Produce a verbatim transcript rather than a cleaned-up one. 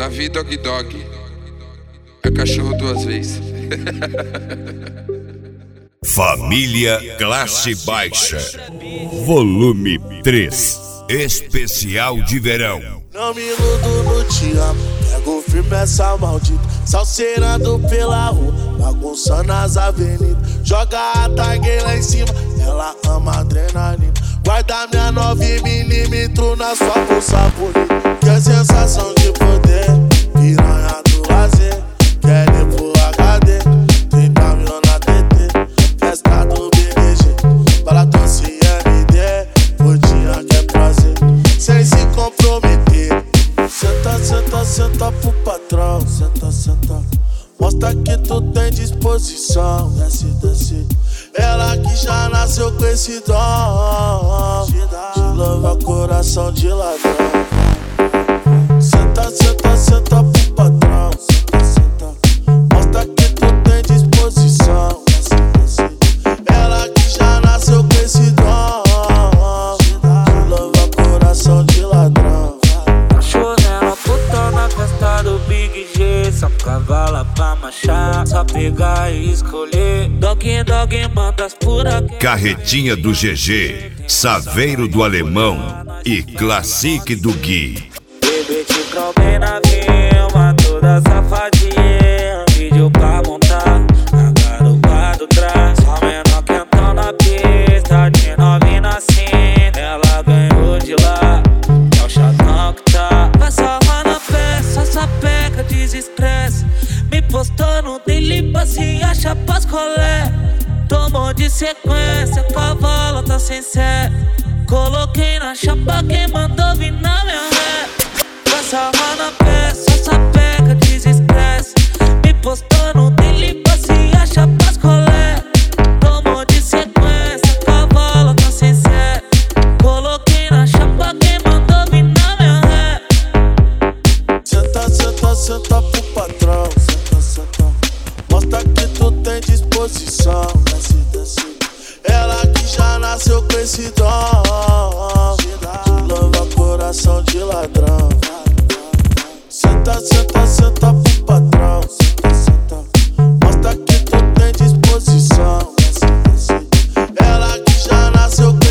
Davi Dog Dog. É cachorro duas vezes. Família Classe Baixa, volume três, especial de verão. Não me iludo no te amo, pego firme essa maldita, salseirando pela rua, bagunçando as avenidas. Joga a tag lá em cima, ela ama adrenalina. Guarda minha nove milímetros na sua bolsa bonita. Que é sensação de poder, piranha do lazer. Quer ir pro H D, trinta mil na T T. Festa do B B G, bala doce M D. Por dia que é prazer, sem se comprometer. Senta, senta, senta pro patrão. Senta, senta, mostra que tu tem disposição. Desce, desce, ela que já nasceu com esse dom de louvar coração de ladrão. Senta, senta, senta pro patrão. Senta, senta, mostra que tu tem disposição. Desce, desce, ela que já nasceu com esse dom de louvar coração de ladrão. Cachorrela puta na festa do Big G. Só cavala pra marchar, só pegar e escolher. Dog Dog manda as pura. Carretinha do G G, Saveiro do Alemão e Classique do Gui. Bebê te tromei na vilma, toda safadinha. Vídeo pra montar, na garupa do trás. Só menor quentão na pista, de novinha assim. Ela ganhou de lá, é o chatão que tá. Passa lá na peça, sapeca, desestresse. Me postou no daily pass e acha pras colé. Tomou de sequência, cavalo tá sem sé. Coloquei na chapa quem mandou vir na minha ré. Passa lá na peça, sapeca, desestresse. Me postou no daily pass e acha pras colé. Tomou de sequência, cavalo tá sem sé. Coloquei na chapa quem mandou vir na minha ré. Senta, senta, senta pro patrão. Senta, senta, mostra que tu tem disposição. Desce, desce, ela que já nasceu com esse dom de louvar coração de ladrão. Senta, senta, senta pro patrão. Senta, senta, mostra que tu tem disposição. Desce, desce, ela que já nasceu com